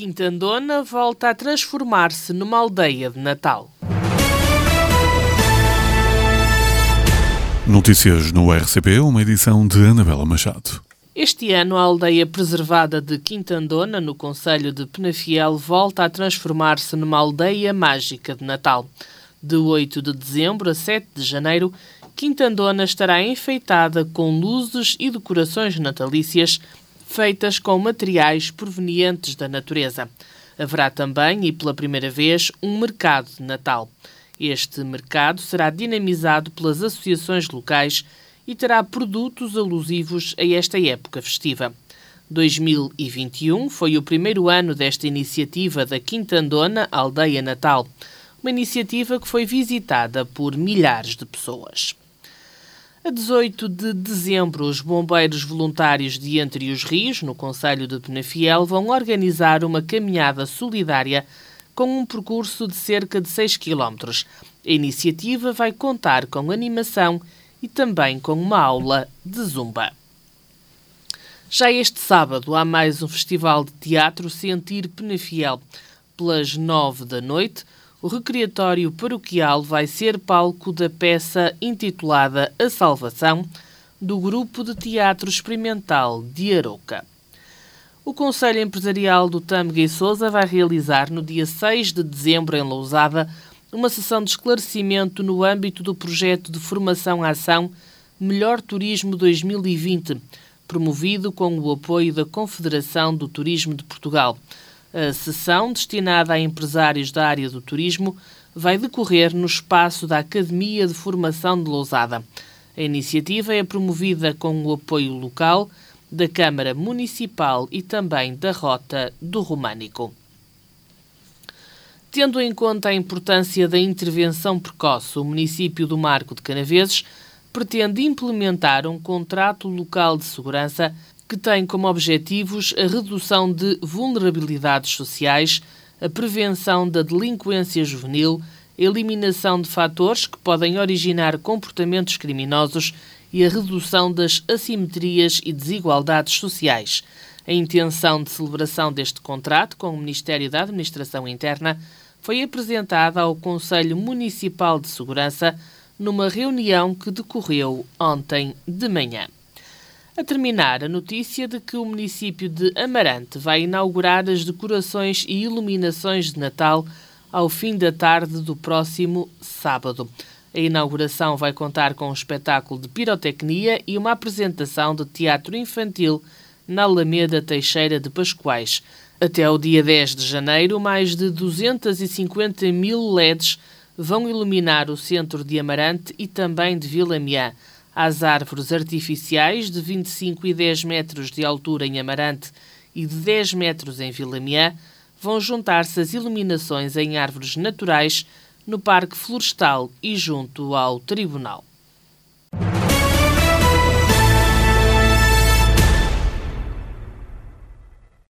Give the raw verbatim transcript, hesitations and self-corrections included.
Quintandona volta a transformar-se numa aldeia de Natal. Notícias no R C P, uma edição de Anabela Machado. Este ano, a aldeia preservada de Quintandona, no concelho de Penafiel, volta a transformar-se numa aldeia mágica de Natal. De oito de dezembro a sete de janeiro, Quintandona estará enfeitada com luzes e decorações natalícias feitas com materiais provenientes da natureza. Haverá também, e pela primeira vez, um mercado de Natal. Este mercado será dinamizado pelas associações locais e terá produtos alusivos a esta época festiva. dois mil e vinte e um foi o primeiro ano desta iniciativa da Quintandona Aldeia Natal, uma iniciativa que foi visitada por milhares de pessoas. A dezoito de dezembro, os bombeiros voluntários de Entre os Rios, no concelho de Penafiel, vão organizar uma caminhada solidária com um percurso de cerca de seis quilómetros. A iniciativa vai contar com animação e também com uma aula de zumba. Já este sábado há mais um festival de teatro Sentir Penafiel. Pelas nove da noite, o recreatório paroquial vai ser palco da peça intitulada A Salvação, do grupo de teatro experimental de Arouca. O Conselho Empresarial do Tâmega e Sousa vai realizar no dia seis de dezembro, em Lousada, uma sessão de esclarecimento no âmbito do projeto de formação-ação Melhor Turismo dois mil e vinte, promovido com o apoio da Confederação do Turismo de Portugal. A sessão, destinada a empresários da área do turismo, vai decorrer no espaço da Academia de Formação de Lousada. A iniciativa é promovida com o apoio local da Câmara Municipal e também da Rota do Românico. Tendo em conta a importância da intervenção precoce, o município do Marco de Canaveses pretende implementar um contrato local de segurança que tem como objetivos a redução de vulnerabilidades sociais, a prevenção da delinquência juvenil, a eliminação de fatores que podem originar comportamentos criminosos e a redução das assimetrias e desigualdades sociais. A intenção de celebração deste contrato com o Ministério da Administração Interna foi apresentada ao Conselho Municipal de Segurança numa reunião que decorreu ontem de manhã. A terminar, a notícia de que o município de Amarante vai inaugurar as decorações e iluminações de Natal ao fim da tarde do próximo sábado. A inauguração vai contar com um espetáculo de pirotecnia e uma apresentação de teatro infantil na Alameda Teixeira de Pascoais. Até ao dia dez de janeiro, mais de duzentos e cinquenta mil L E Ds vão iluminar o centro de Amarante e também de Vilamiã. Às árvores artificiais de vinte e cinco e dez metros de altura em Amarante e de dez metros em Vilamiã vão juntar-se as iluminações em árvores naturais no Parque Florestal e junto ao Tribunal.